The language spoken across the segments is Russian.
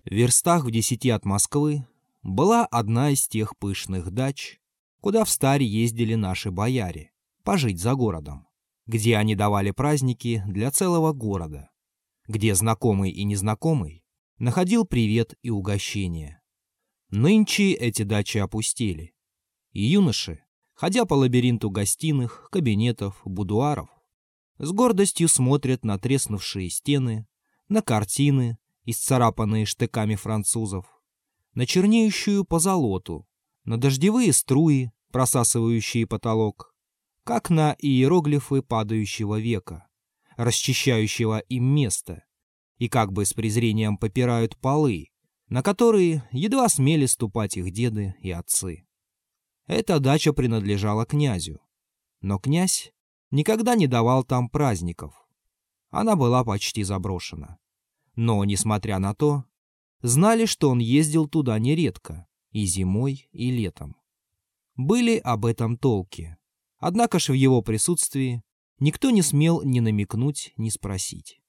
В верстах в 10 от Москвы была одна из тех пышных дач, куда встарь ездили наши бояре пожить за городом, где они давали праздники для целого города, где знакомый и незнакомый находил привет и угощение. Нынче эти дачи опустели, и юноши, ходя по лабиринту гостиных, кабинетов, будуаров, с гордостью смотрят на треснувшие стены, на картины, исцарапанные штыками французов, на чернеющую позолоту, на дождевые струи, просасывающие потолок, как на иероглифы падающего века, расчищающего им место, и как бы с презрением попирают полы, на которые едва смели ступать их деды и отцы. Эта дача принадлежала князю, но князь никогда не давал там праздников. Она была почти заброшена. Но, несмотря на то, знали, что он ездил туда нередко, и зимой, и летом. Были об этом толки. Однако ж в его присутствии никто не смел ни намекнуть, ни спросить.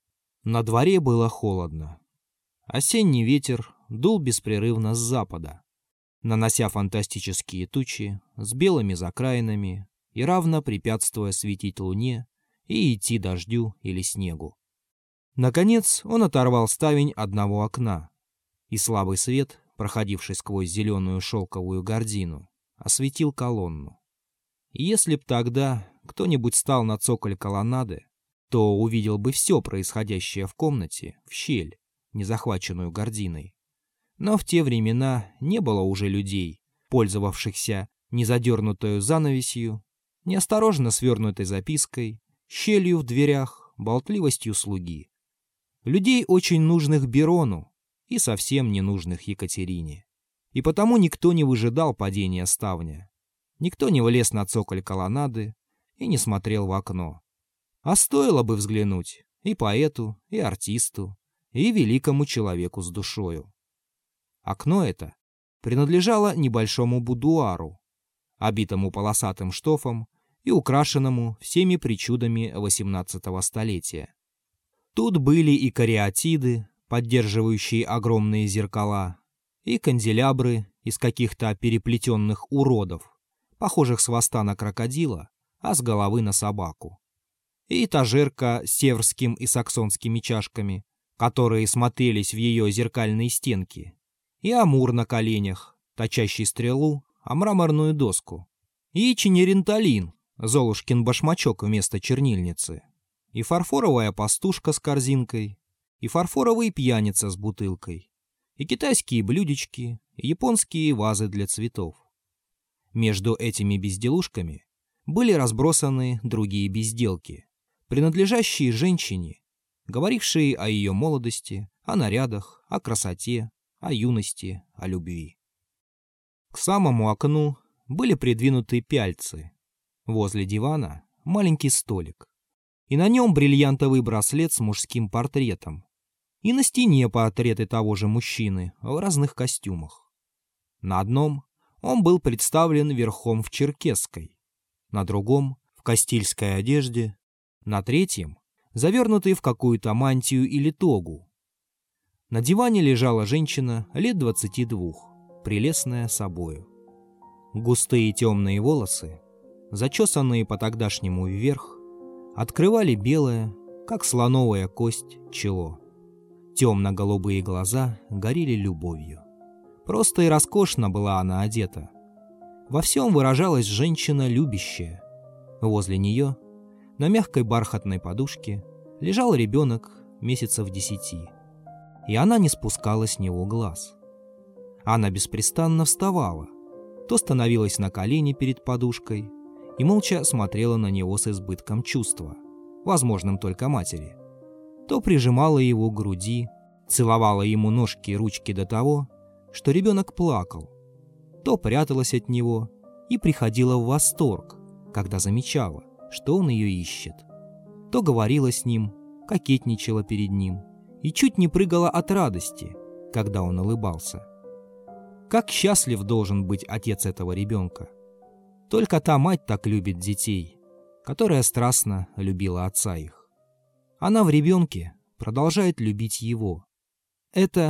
На дворе было холодно. Осенний ветер дул беспрерывно с запада, нанося фантастические тучи с белыми закраинами и равно препятствуя светить луне и идти дождю или снегу. Наконец он оторвал ставень одного окна, и слабый свет, проходивший сквозь зеленую шелковую гардину, осветил колонну. И если б тогда кто-нибудь стал на цоколь колоннады, то увидел бы все происходящее в комнате в щель, не захваченную гардиной. Но в те времена не было уже людей, пользовавшихся незадернутою занавесью, неосторожно свернутой запиской, щелью в дверях, болтливостью слуги. Людей, очень нужных Берону и совсем не нужных Екатерине. И потому никто не выжидал падения ставня. Никто не влез на цоколь колоннады и не смотрел в окно. А стоило бы взглянуть и поэту, и артисту, и великому человеку с душою. Окно это принадлежало небольшому будуару, обитому полосатым штофом и украшенному всеми причудами XVIII столетия. Тут были и кариатиды, поддерживающие огромные зеркала, и канделябры из каких-то переплетенных уродов, похожих с хвоста на крокодила, а с головы на собаку. И этажерка с северским и саксонскими чашками, которые смотрелись в ее зеркальные стенки, и амур на коленях, точащий стрелу, а мраморную доску, и чинеринталин, золушкин башмачок вместо чернильницы, и фарфоровая пастушка с корзинкой, и фарфоровый пьяница с бутылкой, и китайские блюдечки, и японские вазы для цветов. Между этими безделушками были разбросаны другие безделки, принадлежащие женщине, говорившие о ее молодости, о нарядах, о красоте, о юности, о любви. К самому окну были придвинуты пяльцы. Возле дивана маленький столик. И на нем бриллиантовый браслет с мужским портретом. И на стене портреты того же мужчины в разных костюмах. На одном он был представлен верхом в черкесской, на другом — в кастильской одежде, на третьем — завернутый в какую-то мантию или тогу. На диване лежала женщина лет 22, прелестная собою. Густые темные волосы, зачесанные по-тогдашнему вверх, открывали белое, как слоновая кость, чело. Темно-голубые глаза горели любовью. Просто и роскошно была она одета. Во всем выражалась женщина любящая. Возле нее, на мягкой бархатной подушке, лежал ребенок месяцев 10, и она не спускала с него глаз. Она беспрестанно вставала, то становилась на колени перед подушкой и молча смотрела на него с избытком чувства, возможным только матери, то прижимала его к груди, целовала ему ножки и ручки до того, что ребенок плакал, то пряталась от него и приходила в восторг, когда замечала, что он ее ищет, то говорила с ним, кокетничала перед ним и чуть не прыгала от радости, когда он улыбался. Как счастлив должен быть отец этого ребенка! Только та мать так любит детей, которая страстно любила отца их. Она в ребенке продолжает любить его. Это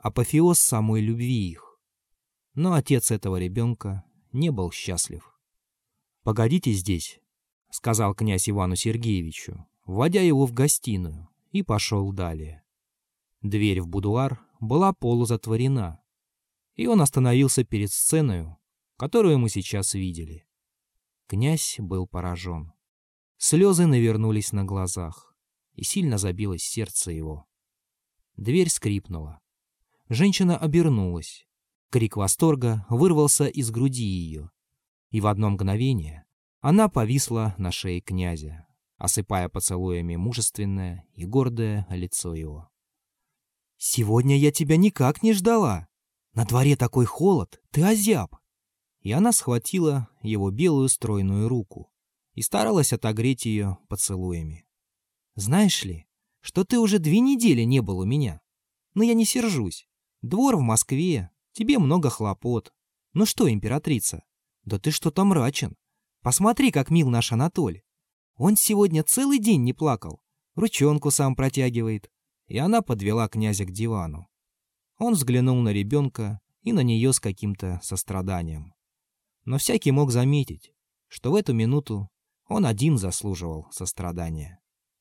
апофеоз самой любви их. Но отец этого ребенка не был счастлив. «Погодите здесь», — сказал князь Ивану Сергеевичу, вводя его в гостиную, и пошел далее. Дверь в будуар была полузатворена, и он остановился перед сценою, которую мы сейчас видели. Князь был поражен. Слезы навернулись на глазах, и сильно забилось сердце его. Дверь скрипнула. Женщина обернулась. Крик восторга вырвался из груди ее, и в одно мгновение она повисла на шее князя, осыпая поцелуями мужественное и гордое лицо его. «Сегодня я тебя никак не ждала. На дворе такой холод, ты озяб!» И она схватила его белую стройную руку и старалась отогреть ее поцелуями. «Знаешь ли, что ты уже 2 недели не был у меня? Но я не сержусь. Двор в Москве, тебе много хлопот. Ну что, императрица, да ты что-то мрачен. Посмотри, как мил наш Анатоль. Он сегодня целый день не плакал, ручонку сам протягивает». И она подвела князя к дивану. Он взглянул на ребенка и на нее с каким-то состраданием. Но всякий мог заметить, что в эту минуту он один заслуживал сострадания.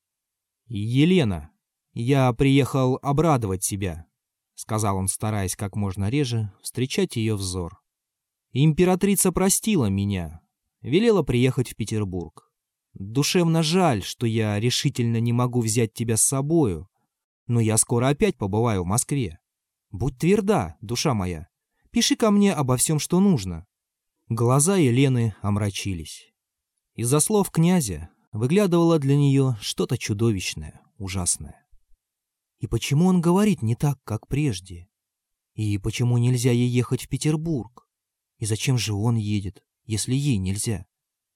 «Елена, я приехал обрадовать тебя», — сказал он, стараясь как можно реже встречать ее взор. «Императрица простила меня, велела приехать в Петербург. Душевно жаль, что я решительно не могу взять тебя с собою, но я скоро опять побываю в Москве. Будь тверда, душа моя, пиши ко мне обо всем, что нужно». Глаза Елены омрачились. Из-за слов князя выглядывало для нее что-то чудовищное, ужасное. И почему он говорит не так, как прежде? И почему нельзя ей ехать в Петербург? И зачем же он едет, если ей нельзя?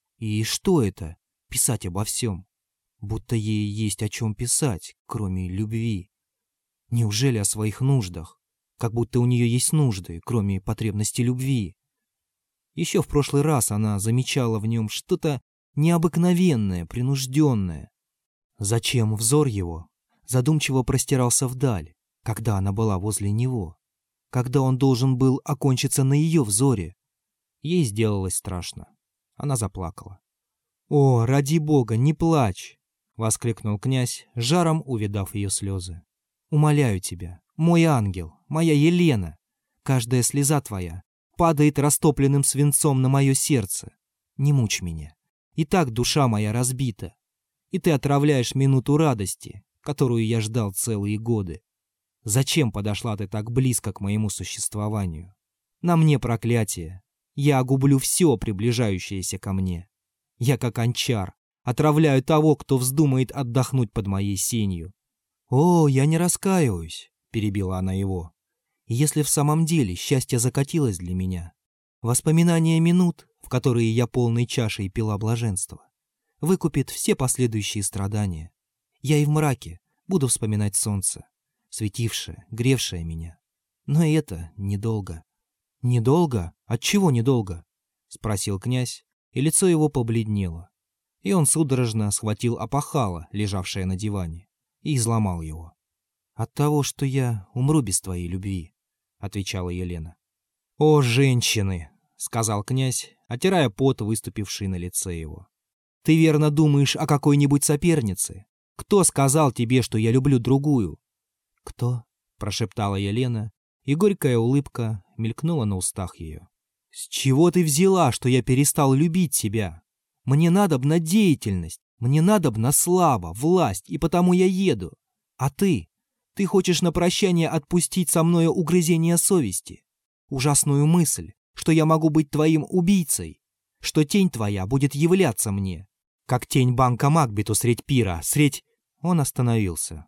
И что это, писать обо всем? Будто ей есть о чем писать, кроме любви. Неужели о своих нуждах? Как будто у нее есть нужды, кроме потребности любви. Еще в прошлый раз она замечала в нем что-то необыкновенное, принужденное. Зачем взор его задумчиво простирался вдаль, когда она была возле него, когда он должен был окончиться на ее взоре? Ей сделалось страшно. Она заплакала. «О, ради бога, не плачь!» — воскликнул князь, жаром увидав ее слезы. «Умоляю тебя, мой ангел, моя Елена, каждая слеза твоя падает растопленным свинцом на мое сердце. Не мучь меня. И так душа моя разбита, и ты отравляешь минуту радости, которую я ждал целые годы. Зачем подошла ты так близко к моему существованию? На мне проклятие. Я огублю все, приближающееся ко мне. Я, как анчар, отравляю того, кто вздумает отдохнуть под моей сенью». «О, я не раскаиваюсь», — перебила она его. «Если в самом деле счастье закатилось для меня, воспоминания минут, в которые я полной чашей пила блаженство, выкупит все последующие страдания. Я и в мраке буду вспоминать солнце, светившее, гревшее меня. Но и это недолго». «Недолго? Отчего недолго?» — спросил князь, и лицо его побледнело. И он судорожно схватил опахало, лежавшее на диване, и изломал его. «От того, что я умру без твоей любви», — отвечала Елена. «О, женщины!» — сказал князь, отирая пот, выступивший на лице его. «Ты верно думаешь о какой-нибудь сопернице? Кто сказал тебе, что я люблю другую?» «Кто?» — прошептала Елена, и горькая улыбка мелькнула на устах ее. «С чего ты взяла, что я перестал любить тебя? Мне надобна деятельность, мне надобна слава, власть, и потому я еду. А ты? Ты хочешь на прощание отпустить со мною угрызение совести? Ужасную мысль, что я могу быть твоим убийцей, что тень твоя будет являться мне, как тень банка Макбету средь пира, средь...» Он остановился.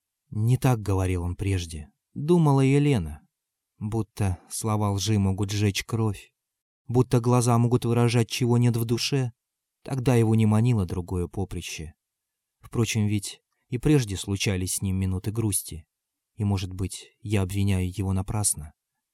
Не так говорил он прежде, думала Елена. Будто слова лжи могут сжечь кровь, будто глаза могут выражать, чего нет в душе. Тогда его не манило другое поприще. Впрочем, ведь и прежде случались с ним минуты грусти, и, может быть, я обвиняю его напрасно.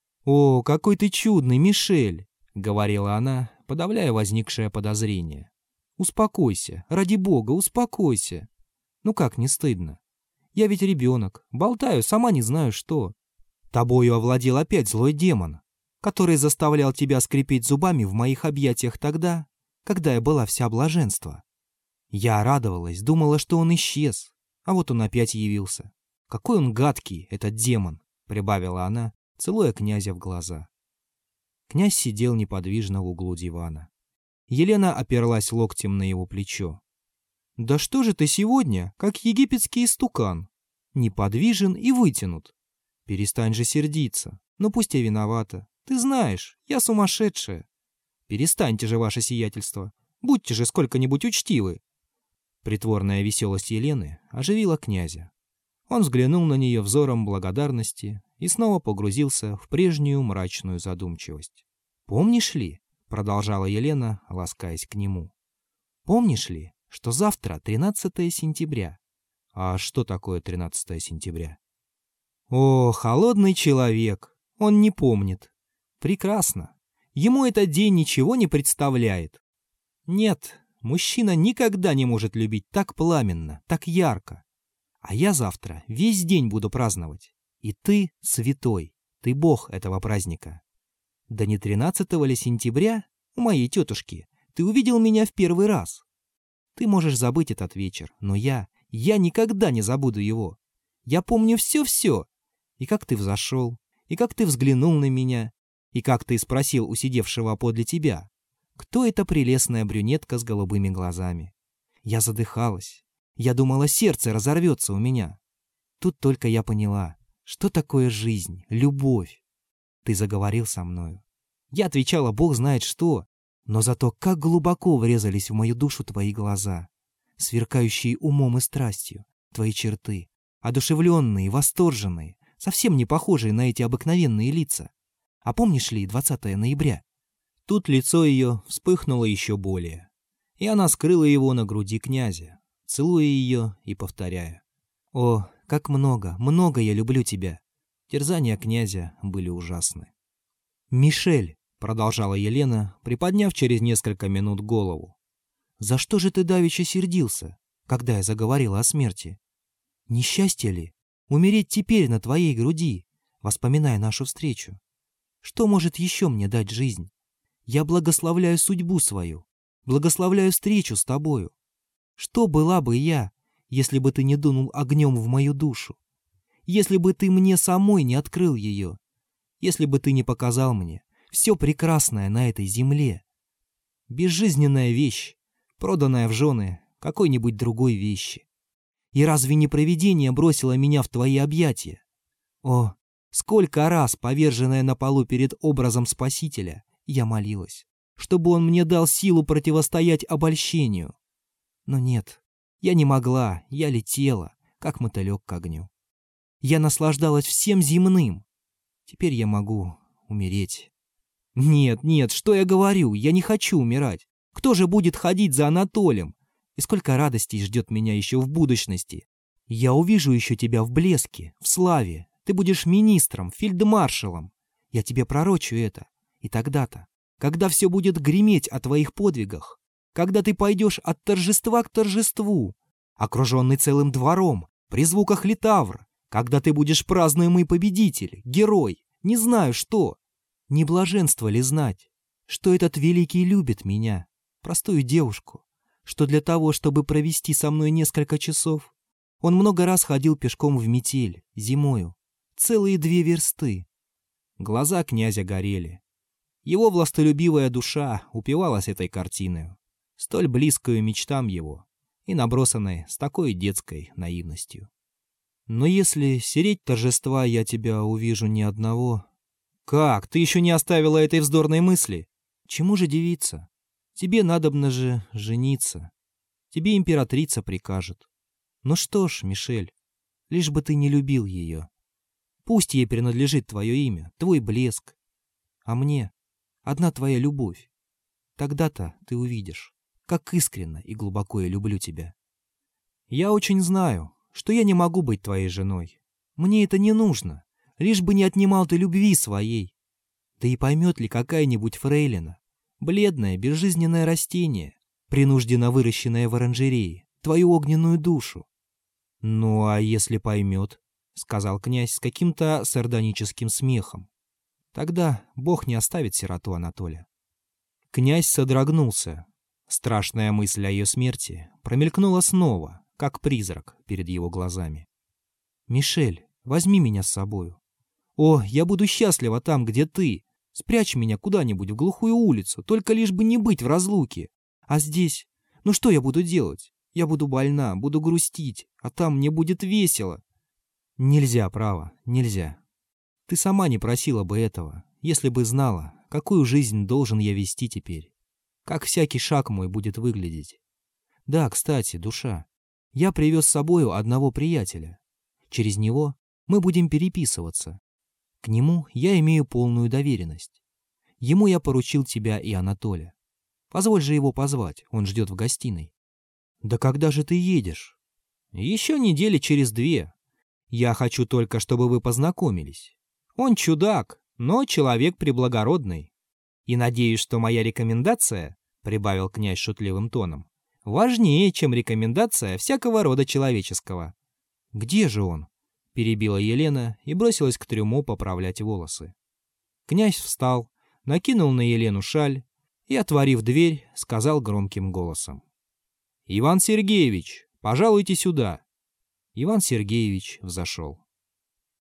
«О, какой ты чудный, Мишель!» — говорила она, подавляя возникшее подозрение. «Успокойся, ради бога, успокойся. Ну как, не стыдно? Я ведь ребенок, болтаю, сама не знаю что. Тобою овладел опять злой демон, который заставлял тебя скрипеть зубами в моих объятиях тогда, когда я была вся блаженства. Я радовалась, думала, что он исчез, а вот он опять явился. Какой он гадкий, этот демон, прибавила она, целуя князя в глаза. Князь сидел неподвижно в углу дивана. Елена оперлась локтем на его плечо. «Да что же ты сегодня, как египетский истукан? Неподвижен и вытянут. Перестань же сердиться. Ну пусть я виновата. Ты знаешь, я сумасшедшая. Перестаньте же, ваше сиятельство. Будьте же сколько-нибудь учтивы». Притворная веселость Елены оживила князя. Он взглянул на нее взором благодарности и снова погрузился в прежнюю мрачную задумчивость. «Помнишь ли, — продолжала Елена, ласкаясь к нему, — помнишь ли, что завтра 13 сентября? А что такое 13 сентября? О, холодный человек! Он не помнит. Прекрасно. Ему этот день ничего не представляет. Нет, мужчина никогда не может любить так пламенно, так ярко. А я завтра весь день буду праздновать. И ты святой, ты бог этого праздника. Да не 13 ли сентября, у моей тетушки, ты увидел меня в первый раз. Ты можешь забыть этот вечер, но я никогда не забуду его. Я помню все-все. И как ты взошел, и как ты взглянул на меня, и как ты спросил у сидевшего подле тебя, кто эта прелестная брюнетка с голубыми глазами. Я задыхалась. Я думала, сердце разорвется у меня. Тут только я поняла, что такое жизнь, любовь. Ты заговорил со мною. Я отвечала, Бог знает что, но зато как глубоко врезались в мою душу твои глаза, сверкающие умом и страстью, твои черты, одушевленные, восторженные, совсем не похожие на эти обыкновенные лица. А помнишь ли 20 ноября? Тут лицо ее вспыхнуло еще более, и она скрыла его на груди князя, целуя ее и повторяя: «О, как много, много я люблю тебя!» Терзания князя были ужасны. «Мишель», — продолжала Елена, приподняв через несколько минут голову, «за что же ты давеча сердился, когда я заговорила о смерти? Несчастье ли умереть теперь на твоей груди, воспоминая нашу встречу? Что может еще мне дать жизнь? Я благословляю судьбу свою, благословляю встречу с тобою. Что была бы я, если бы ты не дунул огнем в мою душу? Если бы ты мне самой не открыл ее? Если бы ты не показал мне все прекрасное на этой земле? Безжизненная вещь, проданная в жены какой-нибудь другой вещи. И разве не провидение бросило меня в твои объятия? О, сколько раз, поверженная на полу перед образом Спасителя, я молилась, чтобы он мне дал силу противостоять обольщению. Но нет, я не могла, я летела, как мотылек к огню. Я наслаждалась всем земным. Теперь я могу умереть. Нет, нет, что я говорю, я не хочу умирать. Кто же будет ходить за Анатолием? И сколько радостей ждет меня еще в будущности. Я увижу еще тебя в блеске, в славе. Ты будешь министром, фельдмаршалом. Я тебе пророчу это. И тогда-то, когда все будет греметь о твоих подвигах, когда ты пойдешь от торжества к торжеству, окруженный целым двором, при звуках литавр, когда ты будешь празднуемый победитель, герой, не знаю что, не блаженство ли знать, что этот великий любит меня, простую девушку, что для того, чтобы провести со мной несколько часов, он много раз ходил пешком в метель, зимою, целые 2 версты. Глаза князя горели. Его властолюбивая душа упивалась этой картиной, столь близкою мечтам его и набросанной с такой детской наивностью. Но если сереть торжества я тебя увижу не одного... Как, ты еще не оставила этой вздорной мысли? Чему же дивиться? Тебе надобно же жениться. Тебе императрица прикажет. Ну что ж, Мишель, лишь бы ты не любил ее. Пусть ей принадлежит твое имя, твой блеск. А мне одна твоя любовь. Тогда-то ты увидишь, как искренно и глубоко я люблю тебя. Я очень знаю, что я не могу быть твоей женой. Мне это не нужно, лишь бы не отнимал ты любви своей. Да и поймет ли какая-нибудь фрейлина, бледное, безжизненное растение, принужденно выращенное в оранжерее, твою огненную душу? Ну, а если поймет? — сказал князь с каким-то сардоническим смехом. «Тогда Бог не оставит сироту Анатоля». Князь содрогнулся. Страшная мысль о ее смерти промелькнула снова, как призрак перед его глазами. «Мишель, возьми меня с собою. О, я буду счастлива там, где ты. Спрячь меня куда-нибудь в глухую улицу, только лишь бы не быть в разлуке. А здесь? Ну что я буду делать? Я буду больна, буду грустить, а там мне будет весело». «Нельзя, право, нельзя. Ты сама не просила бы этого, если бы знала, какую жизнь должен я вести теперь. Как всякий шаг мой будет выглядеть. Да, кстати, душа, я привез с собою одного приятеля. Через него мы будем переписываться. К нему я имею полную доверенность. Ему я поручил тебя и Анатоля. Позволь же его позвать, он ждет в гостиной». «Да когда же ты едешь?» «Еще недели через 2. Я хочу только, чтобы вы познакомились. Он чудак, но человек преблагородный. И надеюсь, что моя рекомендация, — прибавил князь шутливым тоном, — важнее, чем рекомендация всякого рода человеческого». «Где же он?» — перебила Елена и бросилась к трюму поправлять волосы. Князь встал, накинул на Елену шаль и, отворив дверь, сказал громким голосом: «Иван Сергеевич, пожалуйте сюда». Иван Сергеевич взошел.